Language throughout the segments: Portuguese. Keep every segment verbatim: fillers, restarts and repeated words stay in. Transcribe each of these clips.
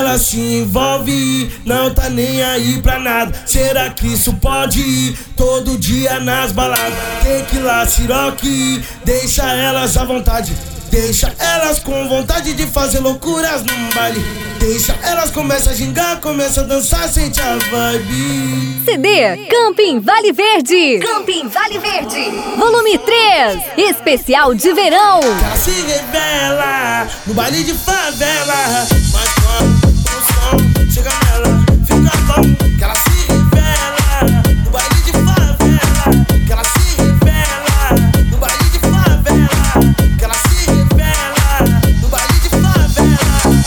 ela se envolve, não tá nem aí pra nada. Será que isso pode ir todo dia nas baladas? Tequila, siroque, deixa elas à vontade. Deixa elas com vontade de fazer loucuras num baile. Deixa elas começam a gingar, começa a dançar, sente a vibe. C D Camping Vale Verde. Camping Vale Verde. Volume três, especial de verão. Ela se revela no baile de favela. Mas quando o som chega nela, fica bom. Que ela se revela no baile de favela. Que ela se revela no baile de favela. Que ela se revela no baile de favela.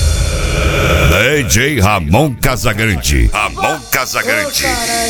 D J Ramon Casagrande. Ramon Casagrande.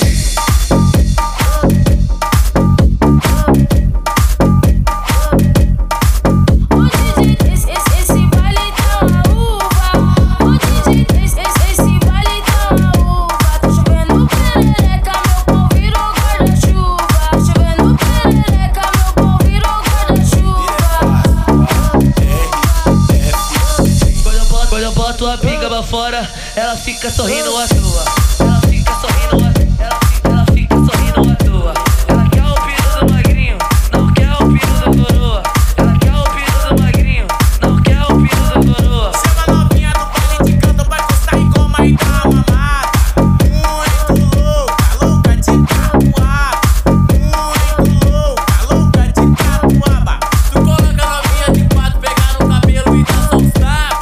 Tua pica pra fora, ela fica sorrindo à toa. Ela fica sorrindo à ela fica, ela fica sorrindo à toa. Ela quer o pino do magrinho, não quer o pino do coroa. Ela quer o pino do magrinho, não quer o pino do coroa. Chama novinha do baile de canto, vai gostar e coma e dá uma mata. Muito louca, louca de capuaba. Muito louca, louca de capuaba. Tu coloca novinha de quatro, pegar no cabelo e dá só uns tapas.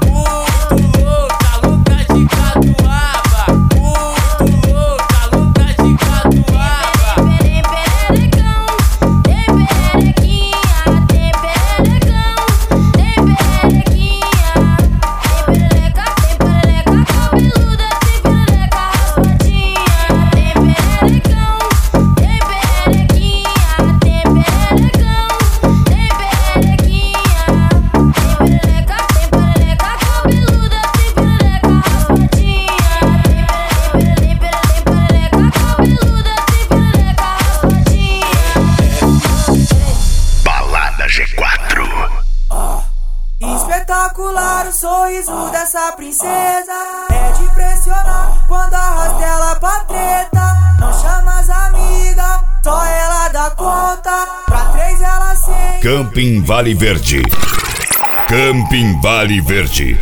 Espetacular o sorriso dessa princesa. É de impressionar quando arrasta ela pra treta. Não chama as amigas, só ela dá conta. Pra três ela sente. Camping Vale Verde. Camping Vale Verde.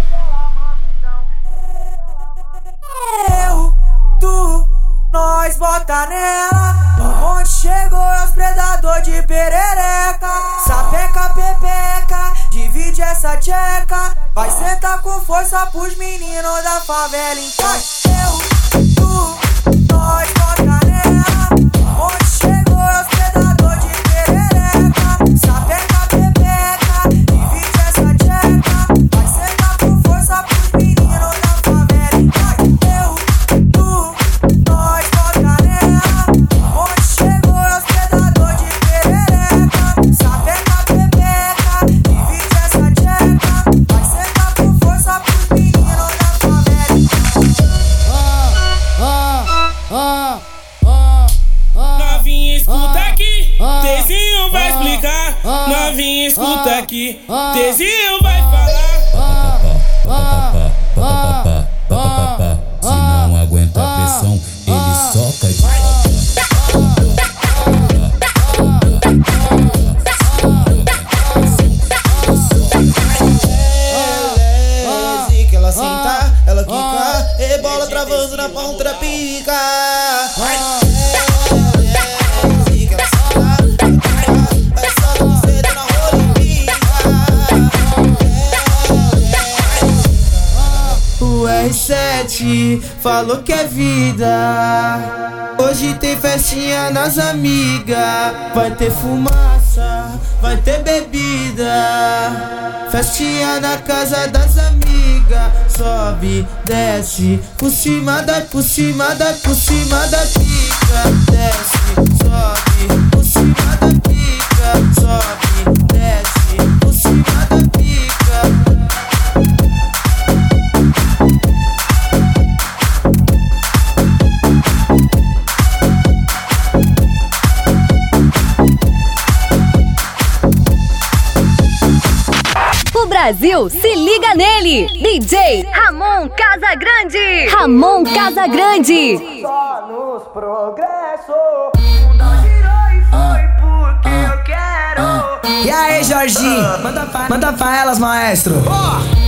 Eu, tu, nós bota nela. Onde chegou é os predador de perereca. Sapeca, pepeca, divide essa tcheca. Vai sentar com força pros meninos da favela. Então eu, tu, nós bota nela. Onde chegou é os predador de perereca. Sapeca, pepeca, divide essa tcheca. Vai sentar com força pros meninos da favela. Então eu, tu, nós bota nela. Onde chegou é os predador de perereca. Sapeca, pepeca, divide essa tcheca. Vai sentar com força pros meninos da favela. Novinha, escuta aqui, Tezinho vai explicar. Novinha, escuta aqui, Tezinho vai falar. Se não aguenta a pressão, ele soca de Que ela senta, ela quica, e bola travando na ponta da pica. O R sete falou que é vida. Hoje tem festinha nas amigas. Vai ter fumaça, vai ter bebida. Festinha na casa das amigas. Sobe, desce, por cima da, por cima da, por cima da pica. Desce, sobe, por cima da pica. Sobe, desce, por cima da pica. Brasil, se liga nele. D J Ramon Casagrande. Ramon Casagrande. Só nos progressos. O mundo girou e foi porque eu quero. E aí, Jorginho? Manda pra, manda pra elas, maestro. Oh!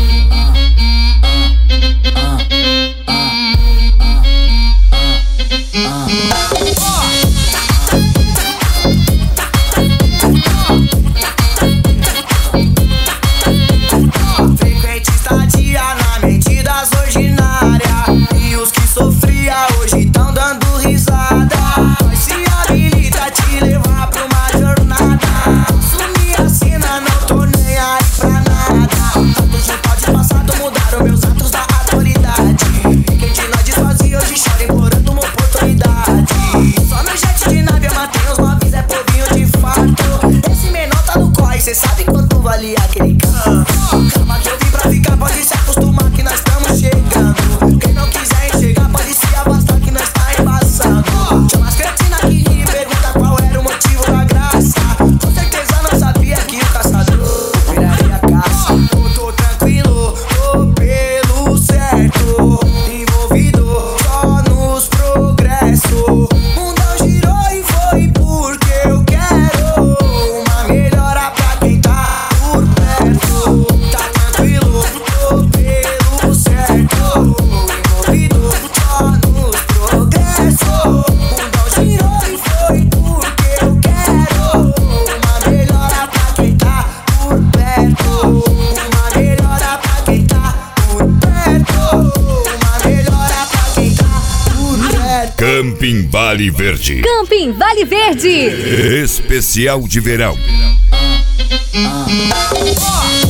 Cê sabe quanto vale aquele carro? Calma que eu vim pra ficar, pode se acostumar que nós estamos chegando. Quem não quiser enxergar pode se afastar que nós tá embaçando. Chama as cretinas que ri e pergunta qual era o motivo da graça. Com certeza não sabia que o caçador viraria caça. Eu tô tranquilo, tô pelo certo, envolvido só nos progressos. Mundão girou e foi porque eu quero uma melhora pra quem tá por perto. Tá tranquilo, tô pelo certo, envolvido só nos progressos. Mundão girou e foi porque eu quero uma melhora pra quem tá por perto. Uma melhora pra quem tá por perto. Uma melhora pra quem tá por perto. Camping Vale Verde. Camping Vale Verde. Especial de verão. Oh!